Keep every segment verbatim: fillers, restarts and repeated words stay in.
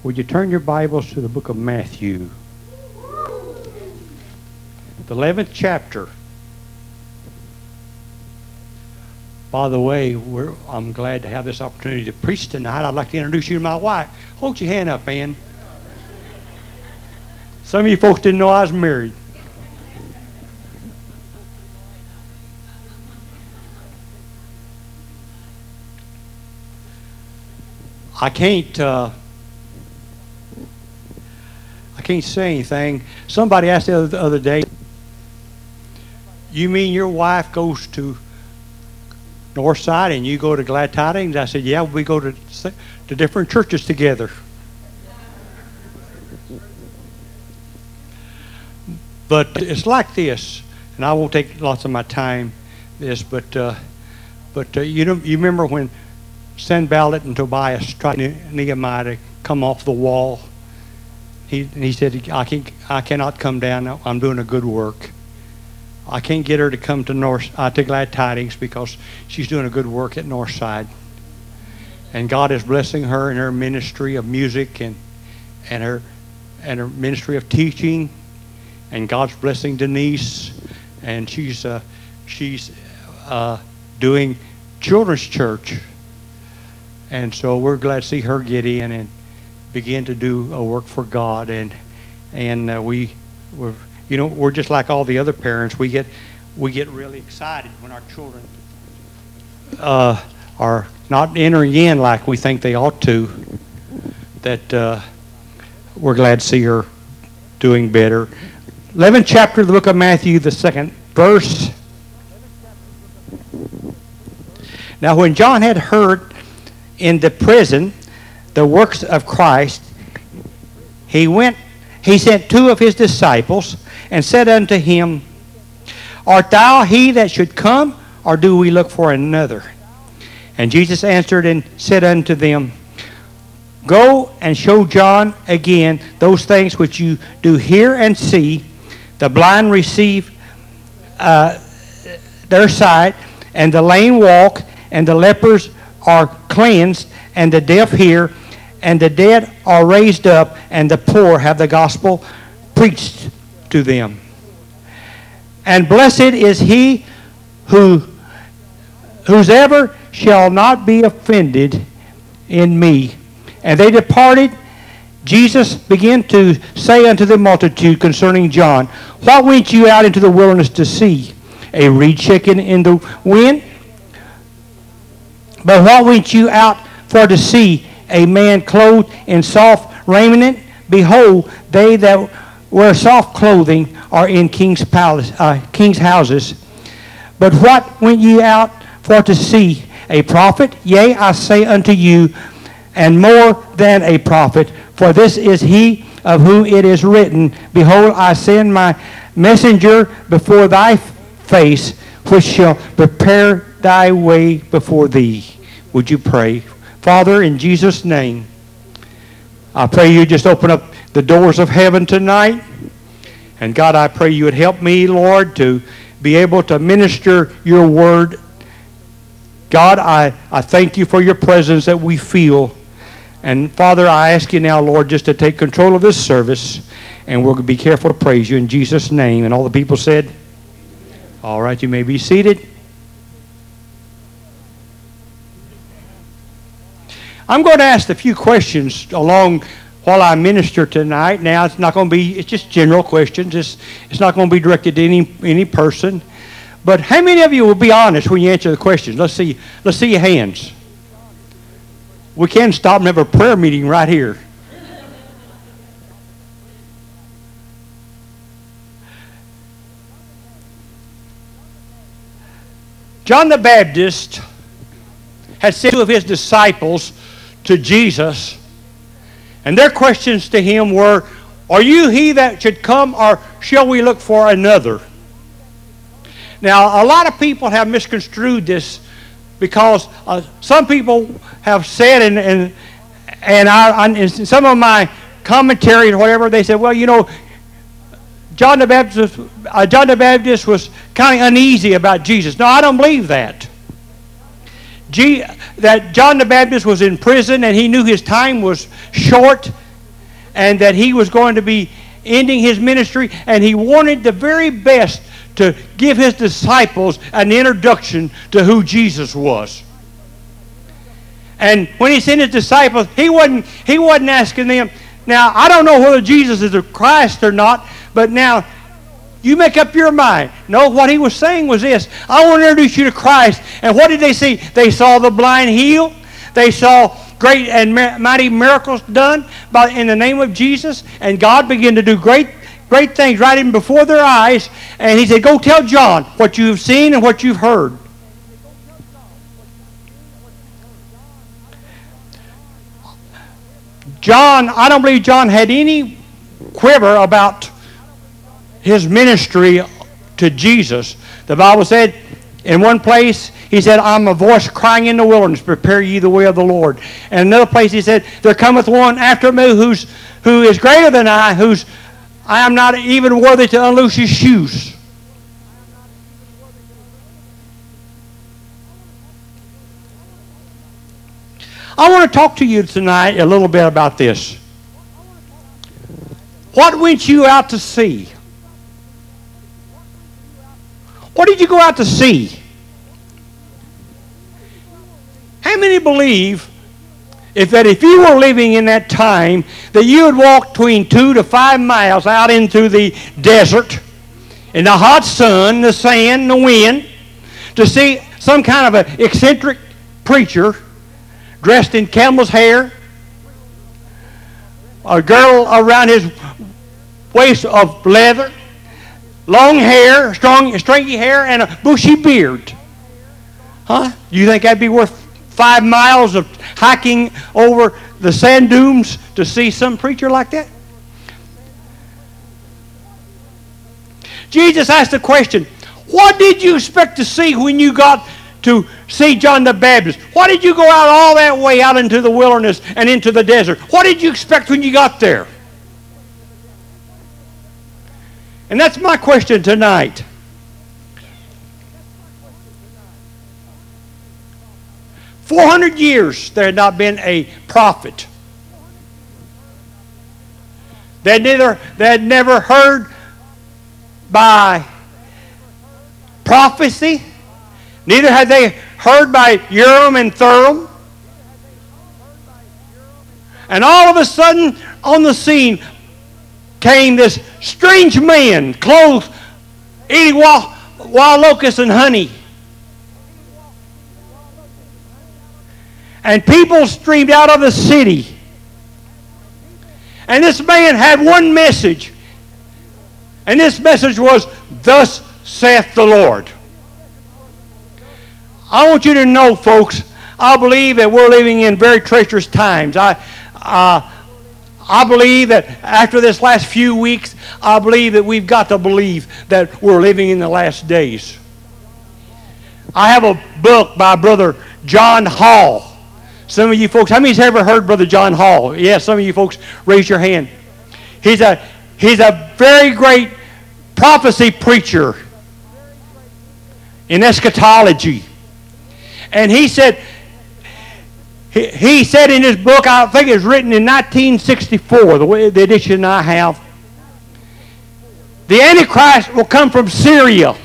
Would you turn your Bibles to the book of Matthew, the eleventh chapter. By the way, we're, I'm glad to have this opportunity to preach tonight. I'd like to introduce you to my wife. Hold your hand up, Ann. Some of you folks didn't know I was married. I can't uh, I can't say anything. Somebody asked the other, the other day, you mean your wife goes to Northside and you go to Glad Tidings? I said, yeah, we go to, to different churches together. But it's like this, and I won't take lots of my time, this, but uh, but uh, you know, you remember when Sanballat and Tobias tried Nehemiah to come off the wall. He he said, I can I cannot come down. I'm doing a good work. I can't get her to come to North uh, to Glad Tidings because she's doing a good work at Northside. And God is blessing her in her ministry of music and and her and her ministry of teaching. And God's blessing Denise, and she's uh, she's uh, doing children's church. And so we're glad to see her get in and begin to do a work for God. And and uh, we, we're, you know, we're just like all the other parents. We get we get really excited when our children uh, are not entering in like we think they ought to. That uh, we're glad to see her doing better. eleventh chapter of the book of Matthew, the second verse. Now when John had heard in the prison the works of Christ, he went, he sent two of his disciples and said unto him, Art thou he that should come, or do we look for another? And Jesus answered and said unto them, Go and show John again those things which you do hear and see. The blind receive uh, their sight, and the lame walk, and the lepers are cleansed, and the deaf hear, and the dead are raised up, and the poor have the gospel preached to them. And blessed is he who whosoever shall not be offended in me. And they departed. Jesus began to say unto the multitude concerning John, What went you out into the wilderness to see? A reed shaken in the wind? But what went you out for to see? A man clothed in soft raiment? Behold, they that wear soft clothing are in king's palace, uh, king's houses. But what went ye out for to see? A prophet? Yea, I say unto you, and more than a prophet. For this is he of whom it is written, Behold, I send my messenger before thy face, which shall prepare thy way before thee. Would you pray? Father, in Jesus' name, I pray you just open up the doors of heaven tonight. And God, I pray you would help me, Lord, to be able to minister your word. God, I, I thank you for your presence that we feel. And Father, I ask you now, Lord, just to take control of this service, and we'll be careful to praise you in Jesus' name. And all the people said, all right, you may be seated. I'm going to ask a few questions along while I minister tonight. Now, it's not going to be, it's just general questions. It's, it's not going to be directed to any, any person. But how many of you will be honest when you answer the questions? Let's see, let's see your hands. We can stop and have a prayer meeting right here. John the Baptist had sent two of his disciples to Jesus, and their questions to him were, Are you he that should come, or shall we look for another? Now, a lot of people have misconstrued this because uh, some people have said, and and, and I, I, in some of my commentary and whatever, they said, well, you know, John the Baptist, uh, John the Baptist was kind of uneasy about Jesus. No, I don't believe that. G, that John the Baptist was in prison and he knew his time was short and that he was going to be ending his ministry, and he wanted the very best to give his disciples an introduction to who Jesus was. And when he sent his disciples, he wasn't, he wasn't asking them, now, I don't know whether Jesus is the Christ or not, but now, you make up your mind. No, what he was saying was this: I want to introduce you to Christ. And what did they see? They saw the blind healed. They saw great and mighty miracles done by, in the name of Jesus. And God began to do great, great things right in before their eyes. And he said, go tell John what you've seen and what you've heard. John, I don't believe John had any quiver about his ministry to Jesus. The Bible said in one place, he said, I'm a voice crying in the wilderness, prepare ye the way of the Lord. And another place he said, there cometh one after me who's, who is greater than I, who's I am not even worthy to unloose his shoes. I want to talk to you tonight a little bit about this. What went you out to see? What did you go out to see? How many believe if that if you were living in that time that you would walk between two to five miles out into the desert in the hot sun, the sand, the wind, to see some kind of an eccentric preacher dressed in camel's hair, a girdle around his waist of leather, long hair, strong, stringy hair, and a bushy beard? Huh? You think that'd be worth five miles of hiking over the sand dunes to see some preacher like that? Jesus asked the question, what did you expect to see when you got to see John the Baptist? Why did you go out all that way out into the wilderness and into the desert? What did you expect when you got there? And that's my question tonight. four hundred years there had not been a prophet. They had, neither, they had never heard by prophecy. Neither had they heard by Urim and Thummim. And all of a sudden, on the scene came this strange man, clothed, eating wild, wild locusts and honey. And people streamed out of the city. And this man had one message. And this message was, thus saith the Lord. I want you to know, folks, I believe that we're living in very treacherous times. I, uh, I believe that after this last few weeks, I believe that we've got to believe that we're living in the last days. I have a book by Brother John Hall. Some of you folks, how many has ever heard Brother John Hall? Yes, some of you folks, raise your hand. He's a, he's a very great prophecy preacher in eschatology. And he said, he, he said in his book, I think it was written in nineteen sixty-four, the, way, the edition I have, the Antichrist will come from Syria.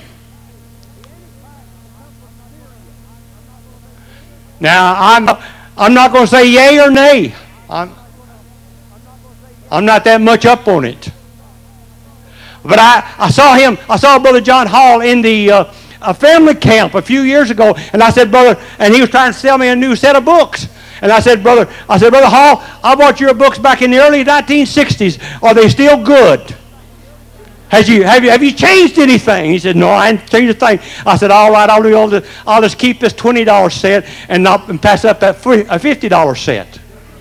Now, I'm, I'm not going to say yay or nay. I'm, I'm not that much up on it. But I, I saw him, I saw Brother John Hall in the uh, a family camp a few years ago, and I said, brother, and he was trying to sell me a new set of books. And I said, brother, I said, Brother Hall, I bought your books back in the early nineteen sixties. Are they still good? Has you, have, you, have you changed anything? He said, no, I ain't changed a thing. I said, all right, I'll, do all the, I'll just keep this twenty dollar set and not and pass up that fifty dollar set.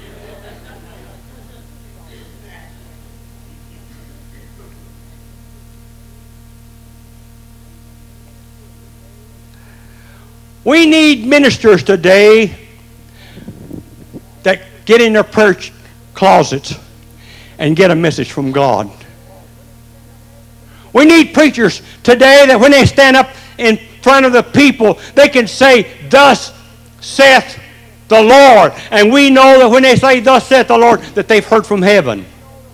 We need ministers today that get in their prayer closets and get a message from God. We need preachers today that when they stand up in front of the people, they can say, thus saith the Lord. And we know that when they say, thus saith the Lord, that they've heard from heaven.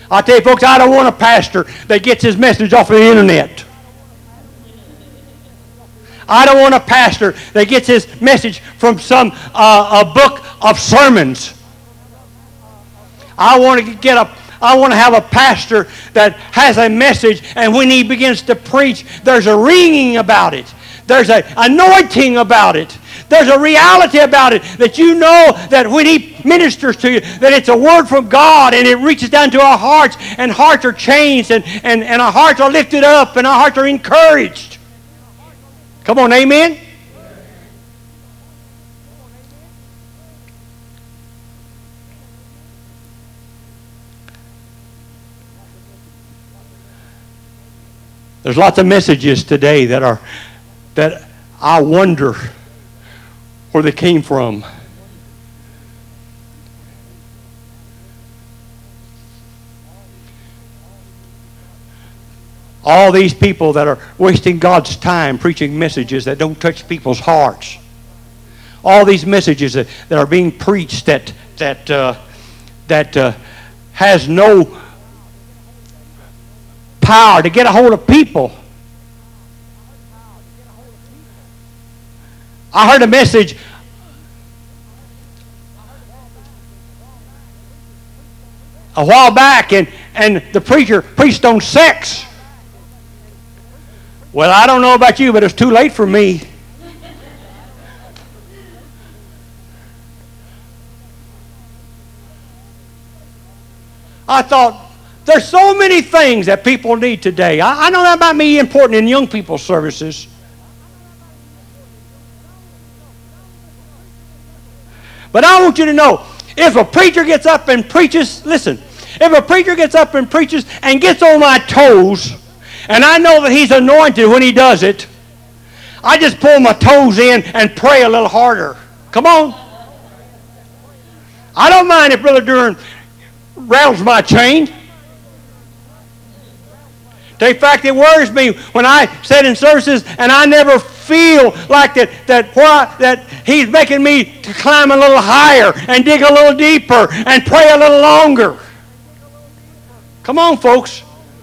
I tell you folks, I don't want a pastor that gets his message off of the internet. I don't want a pastor that gets his message from some uh, a book of sermons. I want to get a I want to have a pastor that has a message, and when he begins to preach, there's a ringing about it. There's an anointing about it. There's a reality about it that you know that when he ministers to you, that it's a word from God, and it reaches down to our hearts, and hearts are changed, and, and, and our hearts are lifted up, and our hearts are encouraged. Come on, amen? There's lots of messages today that are that I wonder where they came from. All these people that are wasting God's time preaching messages that don't touch people's hearts. All these messages that, that are being preached that that uh, that uh, has no power to get a hold of people. I heard a message a while back, and, and the preacher preached on sex. Well, I don't know about you, but it's too late for me. I thought, there's so many things that people need today. I, I know that might be important in young people's services. But I want you to know, if a preacher gets up and preaches, listen, if a preacher gets up and preaches and gets on my toes, and I know that he's anointed when he does it, I just pull my toes in and pray a little harder. Come on. I don't mind if Brother Duran rattles my chain. In fact, it worries me when I sit in services and I never feel like that that why, that he's making me to climb a little higher and dig a little deeper and pray a little longer. Come on, folks.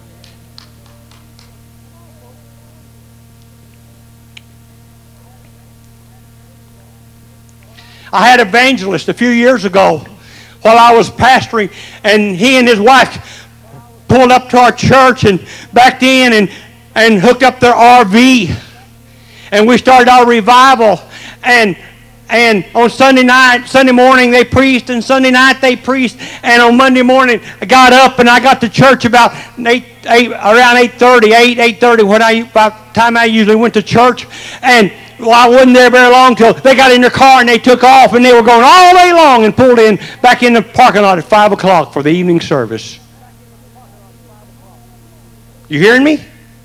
I had an evangelist a few years ago while I was pastoring, and he and his wife pulled up to our church and backed in and, and hooked up their R V. And we started our revival. And and on Sunday night, Sunday morning they preached, and Sunday night they preached. And on Monday morning I got up and I got to church about eight, eight, around eight thirty, eight, eight thirty, when I, about the time I usually went to church. And well, I wasn't there very long till they got in their car and they took off, and they were going all day long and pulled in back in the parking lot at five o'clock for the evening service. You hearing me?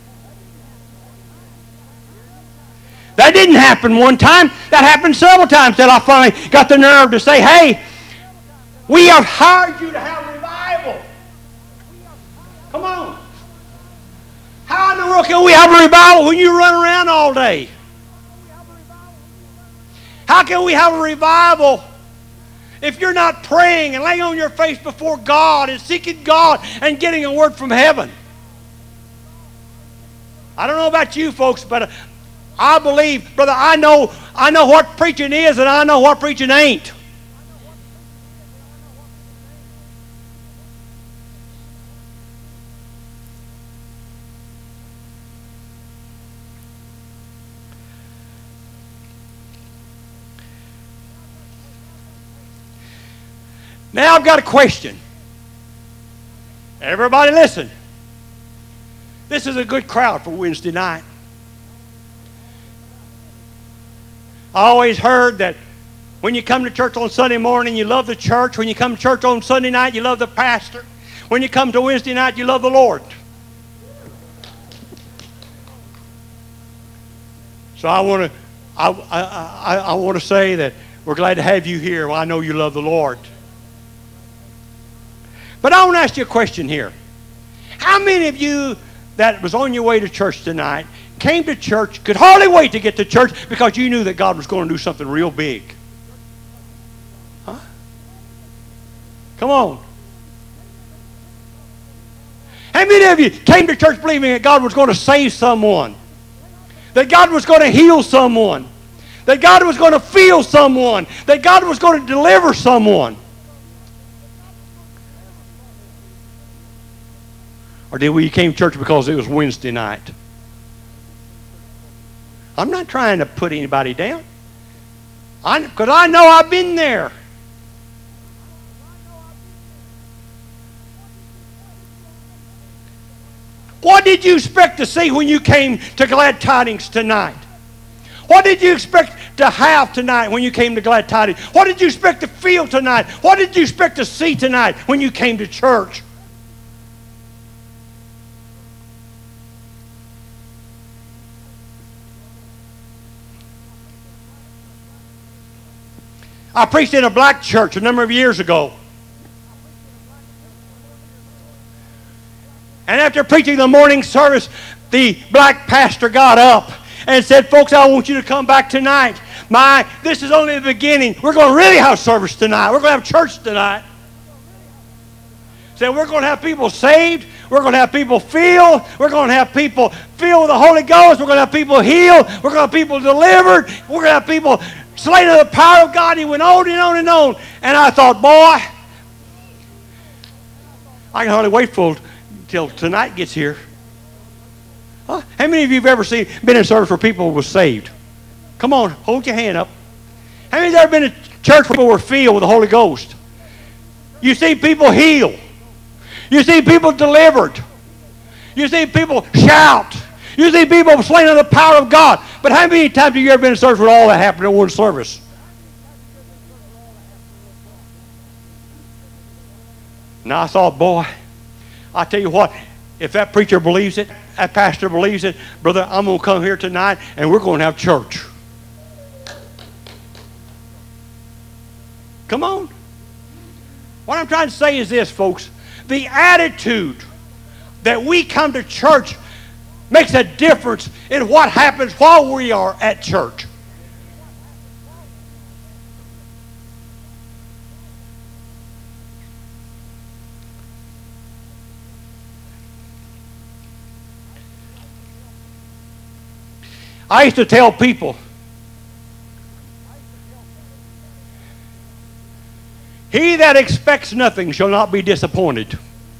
That didn't happen one time. That happened several times till I finally got the nerve to say, hey, we have hired you to have revival. Come on. How in the world can we have a revival when you run around all day? How can we have a revival if you're not praying and laying on your face before God and seeking God and getting a word from heaven? I don't know about you folks, but I believe, brother, I know, I know what preaching is, and I know what preaching ain't. Now I've got a question. Everybody listen. This is a good crowd for Wednesday night. I always heard that when you come to church on Sunday morning, you love the church. When you come to church on Sunday night, you love the pastor. When you come to Wednesday night, you love the Lord. So I want to, I, I, I, I want to say that we're glad to have you here. Well, I know you love the Lord. But I want to ask you a question here. How many of you that was on your way to church tonight came to church, could hardly wait to get to church because you knew that God was going to do something real big? Huh? Come on. How many of you came to church believing that God was going to save someone? That God was going to heal someone? That God was going to feel someone? That God was going to deliver someone? Or did we came to church because it was Wednesday night? I'm not trying to put anybody down. Because I, I know I've been there. What did you expect to see when you came to Glad Tidings tonight? What did you expect to have tonight when you came to Glad Tidings? What did you expect to feel tonight? What did you expect to see tonight when you came to church? I preached in a black church a number of years ago. And after preaching the morning service, the black pastor got up and said, folks, I want you to come back tonight. My, this is only the beginning. We're going to really have service tonight. We're going to have church tonight. Said, we're going to have people saved. We're going to have people filled. We're going to have people filled with the Holy Ghost. We're going to have people healed. We're going to have people delivered. We're going to have people slain of the power of God. He went on and on and on. And I thought, boy, I can hardly wait for till tonight gets here. Huh? How many of you have ever seen been in service where people were saved? Come on, hold your hand up. How many of you have ever been in church where people were filled with the Holy Ghost? You see people healed. You see people delivered. You see people shout. You see people slain in the power of God. But how many times have you ever been in service where all that happened in one service? Now I thought, boy, I tell you what, if that preacher believes it, that pastor believes it, brother, I'm going to come here tonight and we're going to have church. Come on. What I'm trying to say is this, folks. The attitude that we come to church makes a difference in what happens while we are at church. I used to tell people, he that expects nothing shall not be disappointed.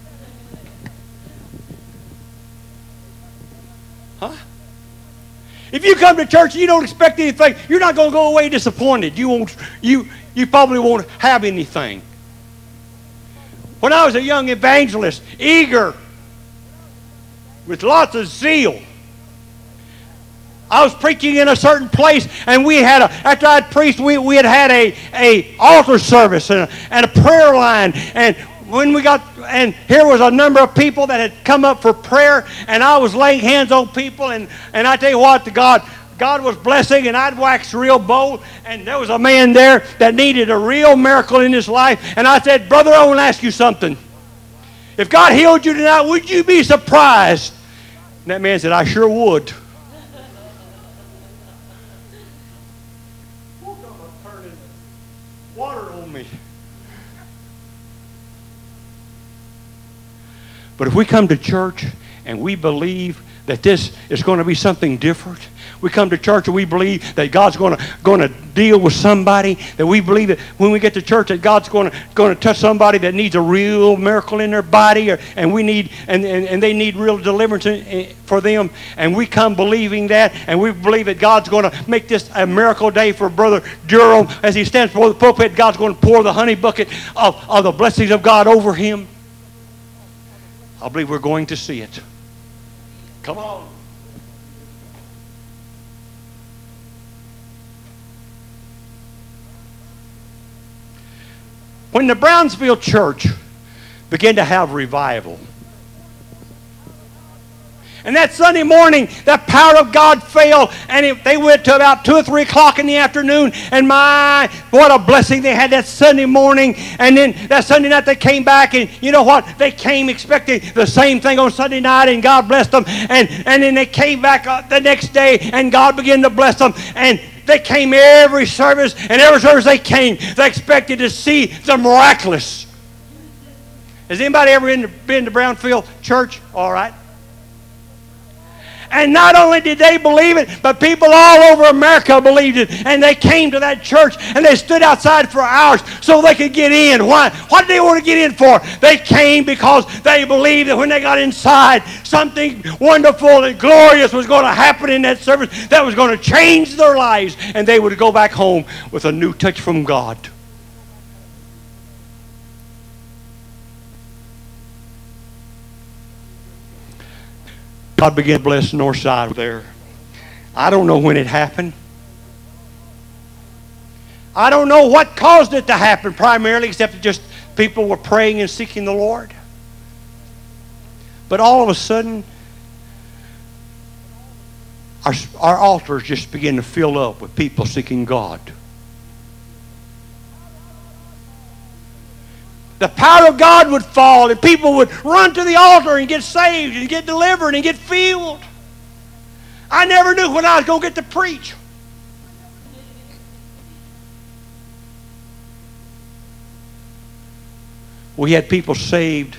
Huh? If you come to church and you don't expect anything, you're not going to go away disappointed. You won't. You you probably won't have anything. When I was a young evangelist, eager, with lots of zeal, I was preaching in a certain place, and we had a, after I'd preached, we, we had had a, a altar service and a, and a prayer line. And when we got, and here was a number of people that had come up for prayer, and I was laying hands on people, and, and I tell you what, the God, God was blessing, and I'd waxed real bold, and there was a man there that needed a real miracle in his life. And I said, brother, I want to ask you something. If God healed you tonight, would you be surprised? And that man said, I sure would. Water on me. But if we come to church and we believe that this is going to be something different, we come to church and we believe that God's going to going to deal with somebody, that we believe that when we get to church that God's going to going to touch somebody that needs a real miracle in their body, or, and we need and, and, and they need real deliverance in, for them, and we come believing that, and we believe that God's going to make this a miracle day for Brother Durham as he stands before the pulpit. God's going to pour the honey bucket of, of the blessings of God over him. I believe we're going to see it. Come on. When the Brownsville church began to have revival, and that Sunday morning, that power of God fell, and it, they went to about two or three o'clock in the afternoon, and my, what a blessing they had that Sunday morning. And then that Sunday night they came back, and you know what? They came expecting the same thing on Sunday night, and God blessed them. And, and then they came back the next day, and God began to bless them. And they came every service, and every service they came, they expected to see the miraculous. Has anybody ever been to, been to Brownfield Church? All right. And not only did they believe it, but people all over America believed it. And they came to that church and they stood outside for hours so they could get in. Why? What did they want to get in for? They came because they believed that when they got inside, something wonderful and glorious was going to happen in that service that was going to change their lives. And they would go back home with a new touch from God. God began to bless Northside there. I don't know when it happened. I don't know what caused it to happen primarily, except that just people were praying and seeking the Lord. But all of a sudden, our, our altars just began to fill up with people seeking God. The power of God would fall and people would run to the altar and get saved and get delivered and get filled. I never knew when I was going to get to preach. We had people saved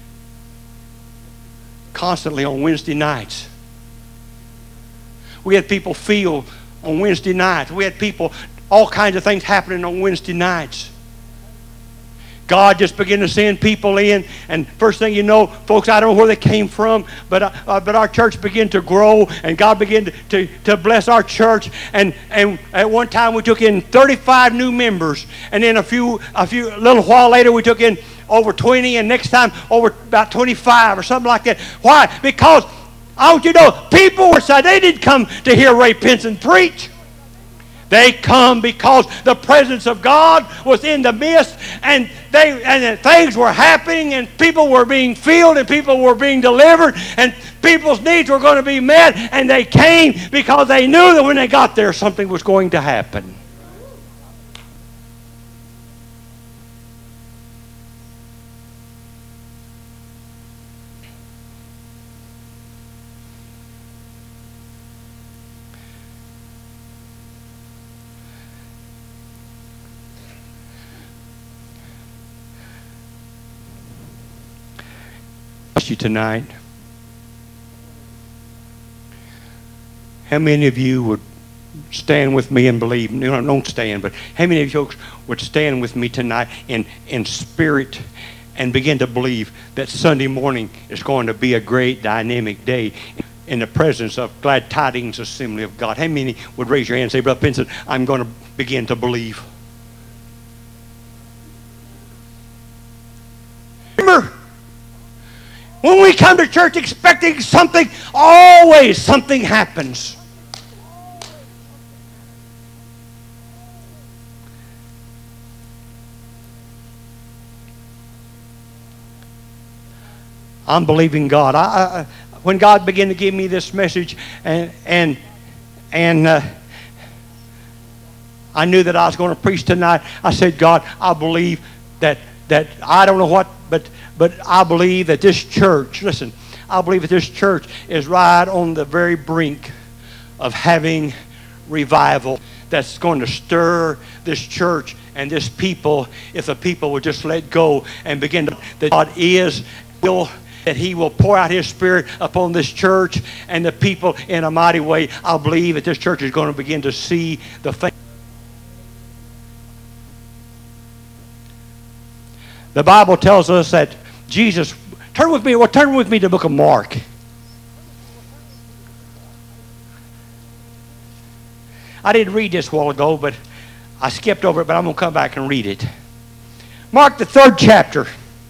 constantly on Wednesday nights. We had people filled on Wednesday nights. We had people, all kinds of things happening on Wednesday nights. God just began to send people in, and first thing you know, folks, I don't know where they came from, but uh, but our church began to grow, and God began to, to, to bless our church. And and at one time we took in thirty-five new members, and then a few a few a little while later we took in over twenty, and next time over about twenty-five or something like that. Why? Because I want you to know, people were saying they didn't come to hear Ray Pinson preach. They come because the presence of God was in the midst, and they and things were happening, and people were being filled, and people were being delivered, and people's needs were going to be met, and they came because they knew that when they got there, something was going to happen. You tonight, how many of you would stand with me and believe? You know, don't stand, but how many of you folks would stand with me tonight in in spirit and begin to believe that Sunday morning is going to be a great dynamic day in the presence of Glad Tidings Assembly of God? How many would raise your hand and say, Brother Pinson, I'm going to begin to believe? Remember, when we come to church expecting something, always something happens. I'm believing God. I, I, when God began to give me this message, and and and uh, I knew that I was going to preach tonight, I said, God, I believe that that I don't know what, but. But I believe that this church, listen, I believe that this church is right on the very brink of having revival that's going to stir this church and this people if the people would just let go and begin to, that God is, will, that He will pour out His Spirit upon this church and the people in a mighty way. I believe that this church is going to begin to see the thing. The Bible tells us that Jesus, turn with me, well, turn with me to the book of Mark. I didn't read this a while ago, but I skipped over it, but I'm going to come back and read it. Mark, the third chapter.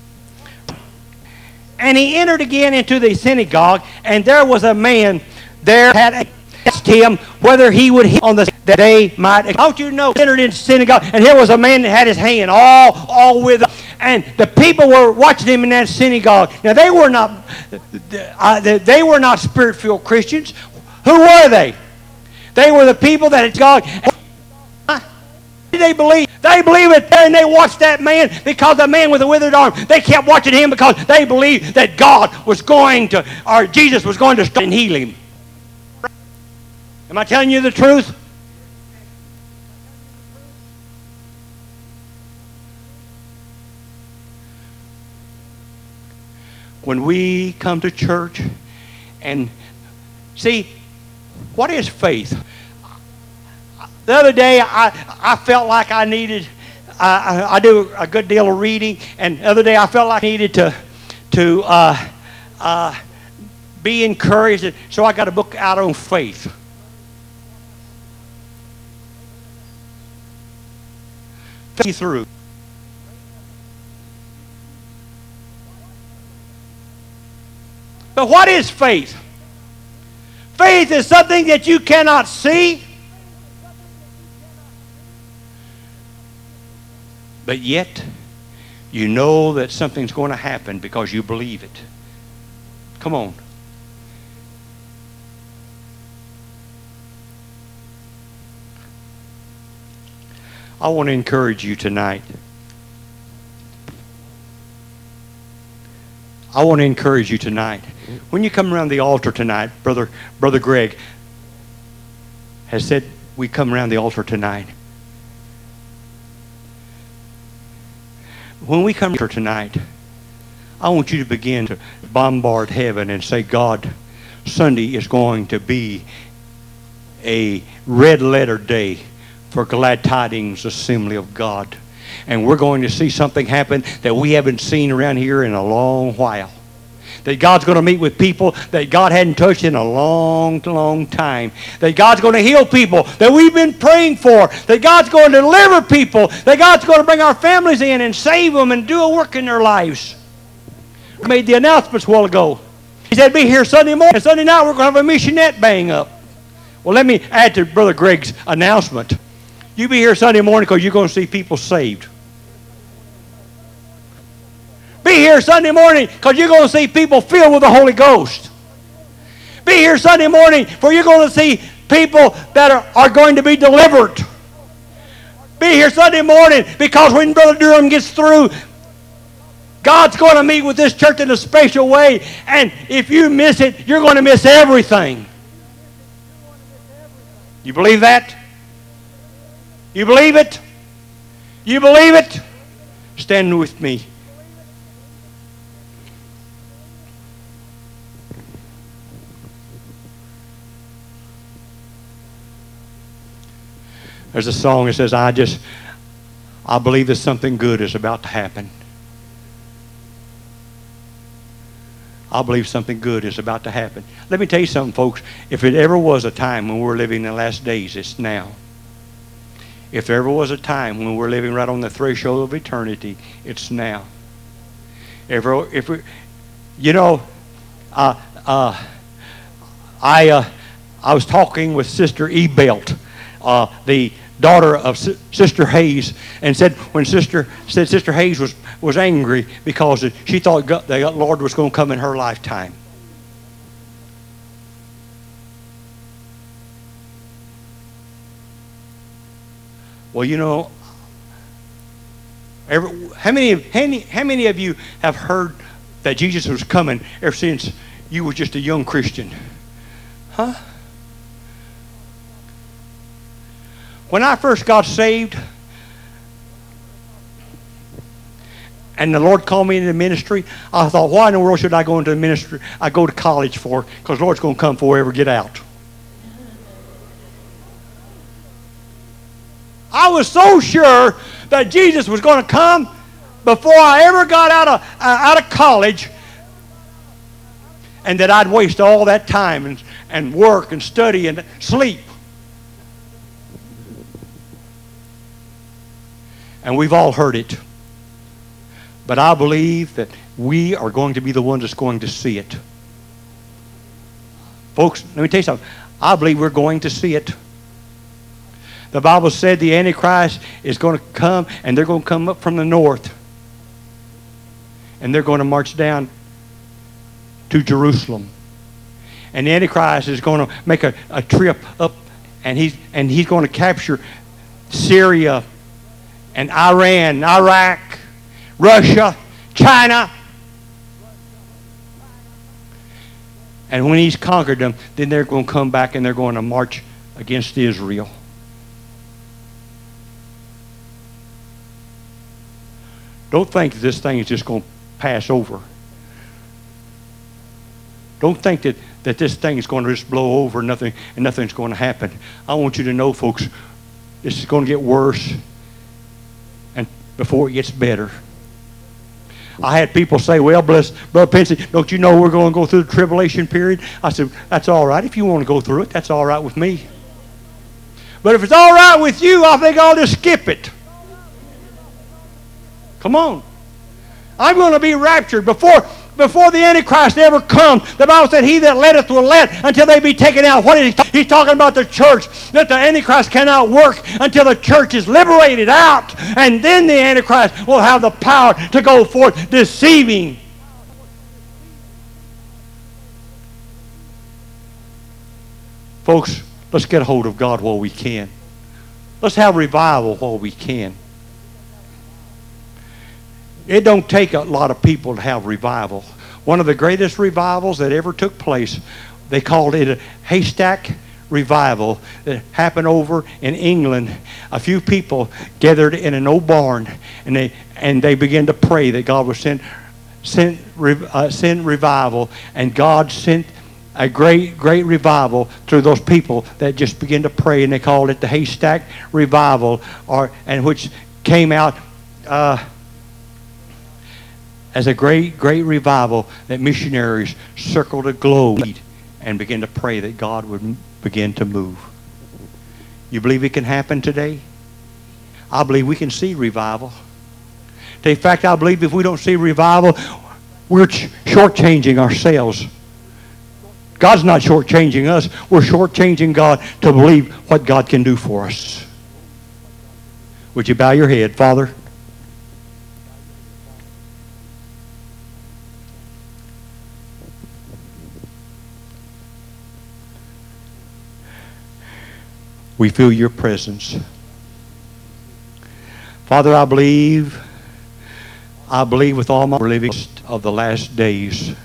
And he entered again into the synagogue, and there was a man there had asked him whether he would heal on the that they might. Don't you know? Entered into the synagogue, and here was a man that had his hand all all with. And the people were watching him in that synagogue. Now they were not, uh, they were not spirit-filled Christians. Who were they? They were the people that had God. They believe. They believed it there, and they watched that man because the man with the withered arm. They kept watching him because they believed that God was going to, or Jesus was going to start and heal him. Am I telling you the truth? when we come to church and see, what is faith? The other day, I, I felt like I needed, I, I, I do a good deal of reading, and the other day I felt like I needed to, to uh, uh, be encouraged, so I got a book out on faith. Faith through. But what is faith? Faith is something that you cannot see, but yet you know that something's going to happen because you believe it. Come on. I want to encourage you tonight. I want to encourage you tonight. When you come around the altar tonight, Brother, Brother Greg has said we come around the altar tonight. When we come here tonight, I want you to begin to bombard heaven and say, God, Sunday is going to be a red letter day for Glad Tidings Assembly of God. And we're going to see something happen that we haven't seen around here in a long while. That God's going to meet with people that God hadn't touched in a long, long time. That God's going to heal people that we've been praying for. That God's going to deliver people. That God's going to bring our families in and save them and do a work in their lives. We made the announcements a while ago. He said, be here Sunday morning. And Sunday night we're going to have a missionette bang up. Well, let me add to Brother Greg's announcement. You be here Sunday morning because you're going to see people saved. Be here Sunday morning because you're going to see people filled with the Holy Ghost. Be here Sunday morning for you're going to see people that are, are going to be delivered. Be here Sunday morning because when Brother Durham gets through, God's going to meet with this church in a special way. And if you miss it, you're going to miss everything. You believe that? You believe it? You believe it? Stand with me. There's a song that says, I just, I believe that something good is about to happen. I believe something good is about to happen. Let me tell you something, folks. If it ever was a time when we're living in the last days, it's now. If there ever was a time when we're living right on the threshold of eternity, it's now. If, if we, you know, uh, uh, I, uh, I was talking with Sister E. Belt, uh, the daughter of S Sister Hayes, and said when Sister said Sister Hayes was was angry because she thought God, the Lord was going to come in her lifetime. Well, you know, every, how many how many how many of you have heard that Jesus was coming ever since you were just a young Christian? Huh? When I first got saved and the Lord called me into ministry, I thought, why in the world should I go into the ministry? I go to college for, because the Lord's going to come before I ever get out. I was so sure that Jesus was going to come before I ever got out of, uh, out of college, and that I'd waste all that time and, and work and study and sleep. And we've all heard it. But I believe that we are going to be the ones that's going to see it. Folks, let me tell you something. I believe we're going to see it. The Bible said the Antichrist is going to come, and they're going to come up from the north. And they're going to march down to Jerusalem. And the Antichrist is going to make a, a trip up, and he's, and he's going to capture Syria and Iran, Iraq, Russia, China. And when he's conquered them, then they're going to come back and they're going to march against Israel. Don't think this thing is just going to pass over. Don't think that, that this thing is going to just blow over and nothing, and nothing's going to happen. I want you to know, folks, this is going to get worse and before it gets better. I had people say, well, bless Brother Pensy, don't you know we're going to go through the tribulation period? I said, that's all right. If you want to go through it, that's all right with me. But if it's all right with you, I think I'll just skip it. Come on. I'm going to be raptured before, before the Antichrist ever comes. The Bible said, he that letteth will let until they be taken out. What is he? He's talking about the church, that the Antichrist cannot work until the church is liberated out. And then the Antichrist will have the power to go forth deceiving. Folks, let's get a hold of God while we can. Let's have revival while we can. It don't take a lot of people to have revival. One of the greatest revivals that ever took place, they called it a haystack revival that happened over in England. A few people gathered in an old barn, and they and they began to pray that God would send send uh, send revival, and God sent a great, great revival through those people that just began to pray, and they called it the haystack revival, or and which came out uh, as a great, great revival that missionaries circled the globe and began to pray that God would begin to move. You believe it can happen today? I believe we can see revival. In fact, I believe if we don't see revival, we're shortchanging ourselves. God's not shortchanging us. We're shortchanging God to believe what God can do for us. Would you bow your head, Father? We feel your presence. Father, I believe, I believe with all my living of the last days.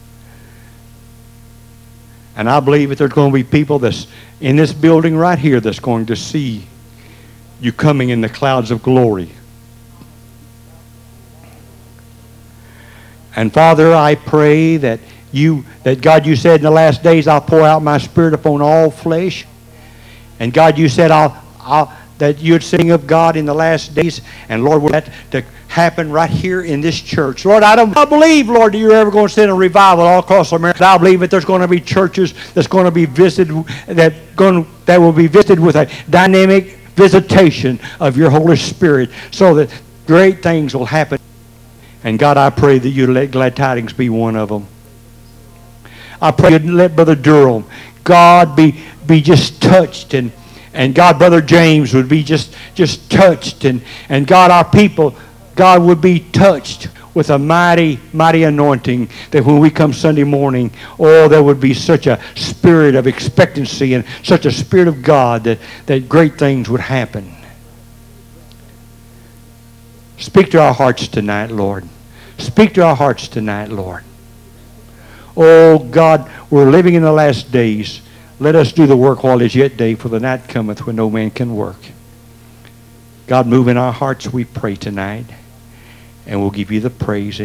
And I believe that there's going to be people that's in this building right here that's going to see you coming in the clouds of glory. And Father, I pray that you, that God, you said in the last days, I'll pour out my Spirit upon all flesh. And God, you said I'll, I'll, that you'd sing of God in the last days. And Lord, would that to happen right here in this church. Lord, I don't I believe, Lord, that you're ever going to send a revival all across America. I believe that there's going to be churches that's going to be visited, that, going, that will be visited with a dynamic visitation of your Holy Spirit so that great things will happen. And God, I pray that you'd let Glad Tidings be one of them. I pray you'd let Brother Durham, God, be be just touched, and and God, Brother James would be just just touched, and and God, our people, God would be touched with a mighty, mighty anointing, that when we come Sunday morning, oh, there would be such a spirit of expectancy and such a spirit of God that, that great things would happen. Speak to our hearts tonight, Lord. Speak to our hearts tonight, Lord. Oh, God, we're living in the last days. Let us do the work while it is yet day, for the night cometh when no man can work. God, move in our hearts, we pray tonight, and we'll give you the praise.